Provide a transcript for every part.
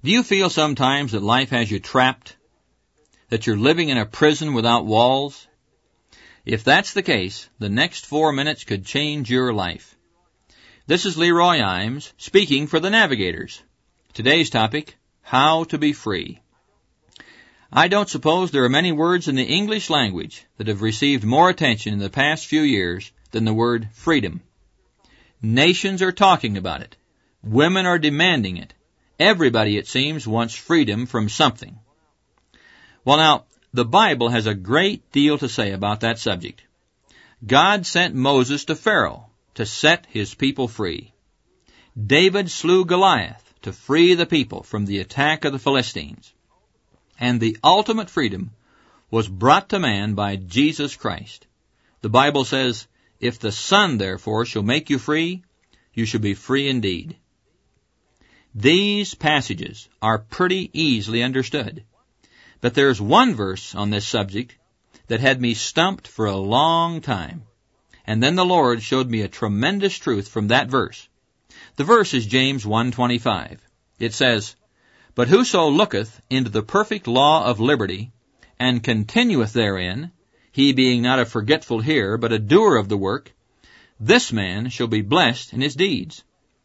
Do you feel sometimes that life has you trapped? That you're living in a prison without walls? If that's the case, the next 4 minutes could change your life. This is Leroy Imes, speaking for the Navigators. Today's topic, how to be free. I don't suppose there are many words in the English language that have received more attention in the past few years than the word freedom. Nations are talking about it. Women are demanding it. Everybody, it seems, wants freedom from something. Well, now, the Bible has a great deal to say about that subject. God sent Moses to Pharaoh to set his people free. David slew Goliath to free the people from the attack of the Philistines. And the ultimate freedom was brought to man by Jesus Christ. The Bible says, "If the Son, therefore, shall make you free, you shall be free indeed." These passages are pretty easily understood. But there's one verse on this subject that had me stumped for a long time. And then the Lord showed me a tremendous truth from that verse. The verse is James 1:25. It says, "But whoso looketh into the perfect law of liberty, and continueth therein, he being not a forgetful hearer, but a doer of the work, this man shall be blessed in his deeds."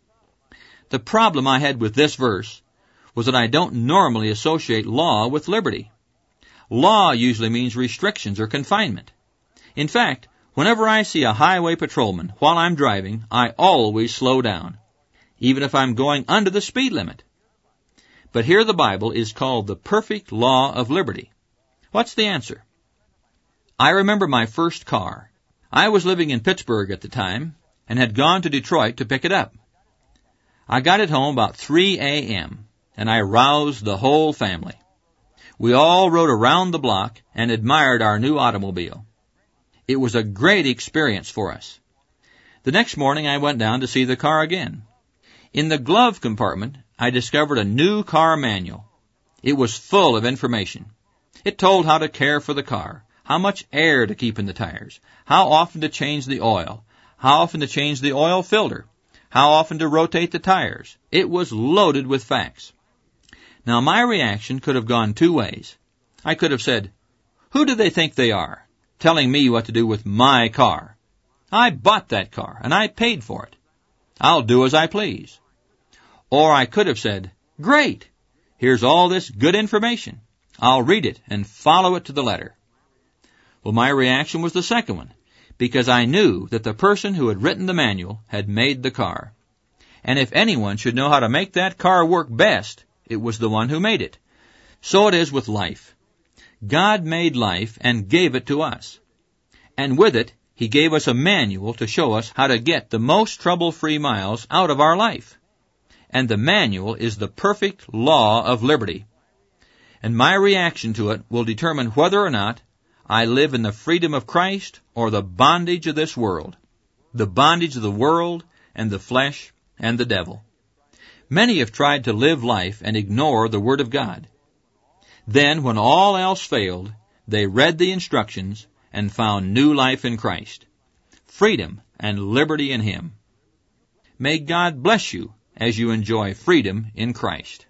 The problem I had with this verse was that I don't normally associate law with liberty. Law usually means restrictions or confinement. In fact, whenever I see a highway patrolman while I'm driving, I always slow down, even if I'm going under the speed limit. But here the Bible is called the perfect law of liberty. What's the answer? I remember my first car. I was living in Pittsburgh at the time and had gone to Detroit to pick it up. I got it home about 3 a.m., and I roused the whole family. We all rode around the block and admired our new automobile. It was a great experience for us. The next morning I went down to see the car again. In the glove compartment, I discovered a new car manual. It was full of information. It told how to care for the car, how much air to keep in the tires, how often to change the oil, how often to change the oil filter, how often to rotate the tires. It was loaded with facts. Now, my reaction could have gone two ways. I could have said, "Who do they think they are, telling me what to do with my car? I bought that car, and I paid for it. I'll do as I please." Or I could have said, "Great! Here's all this good information. I'll read it and follow it to the letter." Well, my reaction was the second one, because I knew that the person who had written the manual had made the car. And if anyone should know how to make that car work best, it was the one who made it. So it is with life. God made life and gave it to us. And with it, He gave us a manual to show us how to get the most trouble-free miles out of our life. And the manual is the perfect law of liberty. And my reaction to it will determine whether or not I live in the freedom of Christ or the bondage of this world, the bondage of the world and the flesh and the devil. Many have tried to live life and ignore the Word of God. Then, when all else failed, they read the instructions and found new life in Christ, freedom and liberty in Him. May God bless you as you enjoy freedom in Christ.